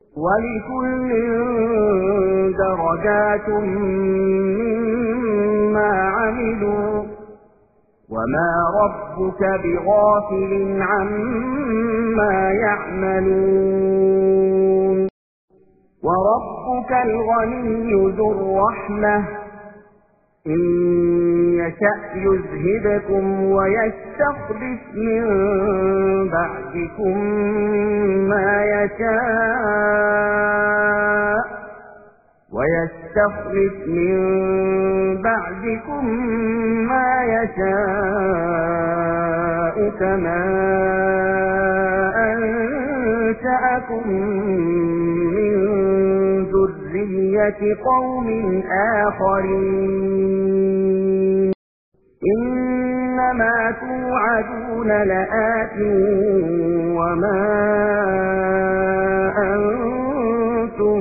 وَلِكُلٍّ دَرَجَاتٌ مِّمَّا عَمِلُوا وَمَا رَبُّكَ بِغَافِلٍ عَمَّا يَعْمَلُونَ وَرَبُّكَ الْغَنِيُّ ذُو الرَّحْمَةِ إِن يَشَأْ يُذْهِبْكُمْ وَيَسْتَخْلِفْ مِن بَعْدِكُم مَّا يَشَاءُ كَمَا أَنشَأَكُم مِّن ذُرِّيَّةِ قَوْمٍ آخَرِينَ إِنَّمَا تُوعَدُونَ لَآتٍ وَمَا أَنتُم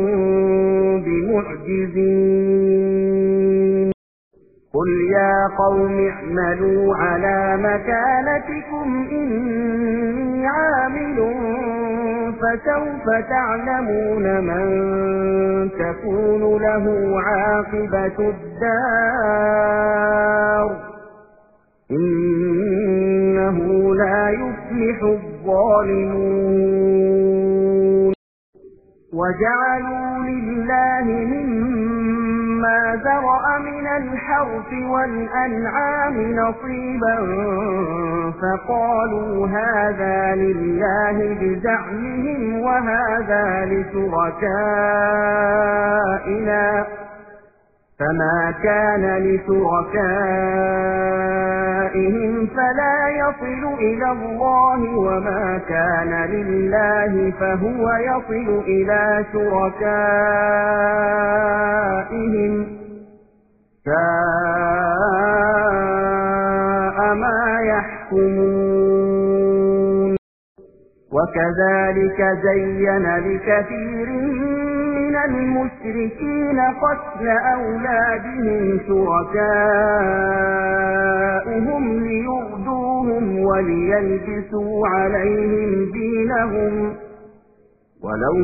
بِمُعْجِزِينَ قُلْ يَا قَوْمِ اعْمَلُوا عَلَى مَكَانَتِكُمْ إِنِّي عَامِلٌ فَسَوْفَ تَعْلَمُونَ مَن تَكُونُ لَهُ عَاقِبَةُ الدَّارِ إِنَّهُ لَا يُفْلِحُ الظَّالِمُونَ وَجَعَلُوا لِلَّهِ مِمَّا ذَرَأَ مِنَ الْحَرْثِ وَالْأَنْعَامِ نَصِيبًا فَقَالُوا هَذَا لِلَّهِ بِزَعْمِهِمْ وَهَذَا لِشُرَكَائِنَا فَمَا كَانَ لِشُرَكَائِهِمْ فَلَا يَصِلُ إِلَى اللَّهِ وَمَا كَانَ لِلَّهِ فَهُوَ يَصِلُ إِلَى شُرَكَائِهِمْ سَاءَ مَا يَحْكُمُونَ وَكَذَلِكَ زَيَّنَ لِكَثِيرٍ مِّنَ الْمُشْرِكِينَ قَتْلَ أَوْلَادِهِمْ شُرَكَاؤُهُمْ لِيُرْدُوهُمْ وَلِيَلْبِسُوا عَلَيْهِمْ دِينَهُمْ وَلَوْ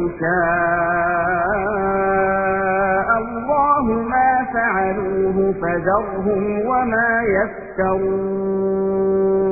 شَاءَ اللَّهُ مَا فَعَلُوهُ فَذَرْهُمْ وَمَا يَفْتَرُونَ